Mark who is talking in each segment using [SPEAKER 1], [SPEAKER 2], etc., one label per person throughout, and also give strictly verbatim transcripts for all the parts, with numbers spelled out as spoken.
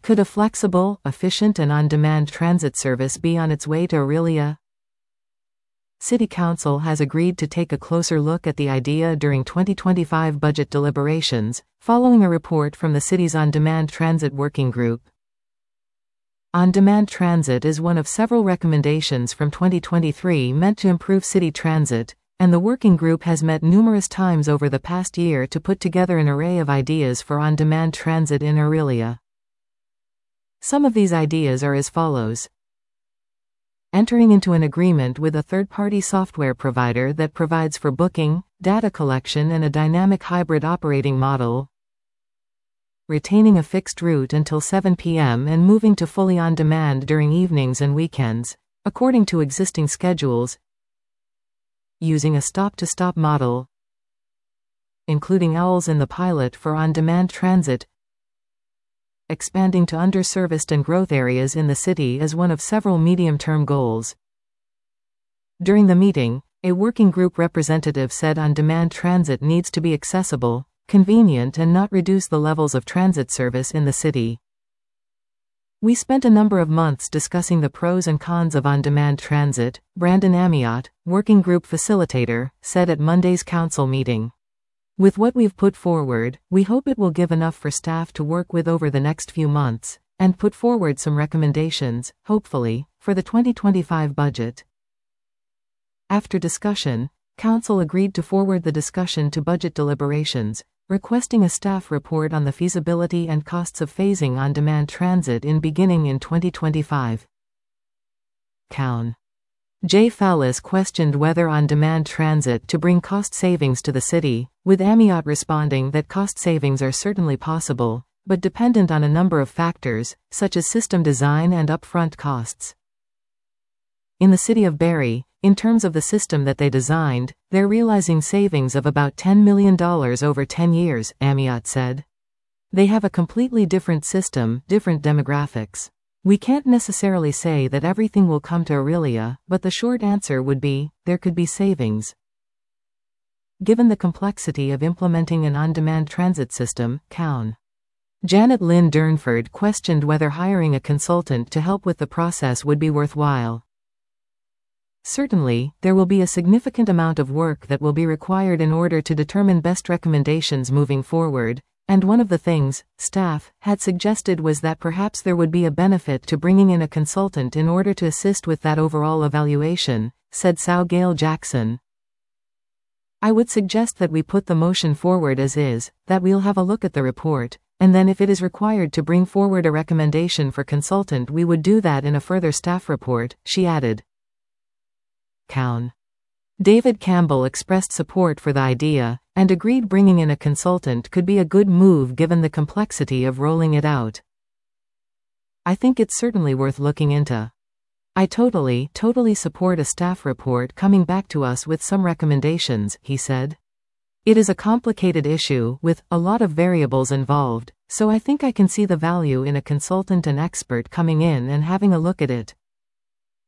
[SPEAKER 1] Could a flexible, efficient and on-demand transit service be on its way to Orillia? City Council has agreed to take a closer look at the idea during twenty twenty-five budget deliberations, following a report from the city's On-Demand Transit Working Group. On-demand transit is one of several recommendations from twenty twenty-three meant to improve city transit, and the working group has met numerous times over the past year to put together an array of ideas for on-demand transit in Orillia. Some of these ideas are as follows. Entering into an agreement with a third-party software provider that provides for booking, data collection and a dynamic hybrid operating model. Retaining a fixed route until seven p m and moving to fully on-demand during evenings and weekends, according to existing schedules. Using a stop-to-stop model, including owls in the pilot for on-demand transit. Expanding to underserviced and growth areas in the city is one of several medium-term goals. During the meeting, a working group representative said on-demand transit needs to be accessible, convenient and not reduce the levels of transit service in the city. We spent a number of months discussing the pros and cons of on-demand transit, Brandon Amiot, working group facilitator, said at Monday's council meeting. With what we've put forward, we hope it will give enough for staff to work with over the next few months, and put forward some recommendations, hopefully, for the twenty twenty-five budget. After discussion, Council agreed to forward the discussion to budget deliberations, requesting a staff report on the feasibility and costs of phasing on-demand transit in beginning in twenty twenty-five. Cown. Jay Fallis questioned whether on-demand transit to bring cost savings to the city, with Amiot responding that cost savings are certainly possible, but dependent on a number of factors, such as system design and upfront costs. In the city of Barrie, in terms of the system that they designed, they're realizing savings of about ten million dollars over ten years, Amiot said. They have a completely different system, different demographics. We can't necessarily say that everything will come to Orillia, but the short answer would be, there could be savings. Given the complexity of implementing an on-demand transit system, Cown. Janet Lynn Durnford questioned whether hiring a consultant to help with the process would be worthwhile. Certainly, there will be a significant amount of work that will be required in order to determine best recommendations moving forward. And one of the things staff had suggested was that perhaps there would be a benefit to bringing in a consultant in order to assist with that overall evaluation, said Sue Gale Jackson. I would suggest that we put the motion forward as is, that we'll have a look at the report, and then if it is required to bring forward a recommendation for consultant we would do that in a further staff report, she added. Cown. David Campbell expressed support for the idea, and agreed bringing in a consultant could be a good move given the complexity of rolling it out. I think it's certainly worth looking into. I totally, totally support a staff report coming back to us with some recommendations, he said. It is a complicated issue, with a lot of variables involved, so I think I can see the value in a consultant and expert coming in and having a look at it.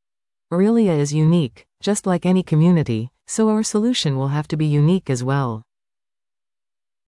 [SPEAKER 1] Orillia is unique, just like any community, so our solution will have to be unique as well.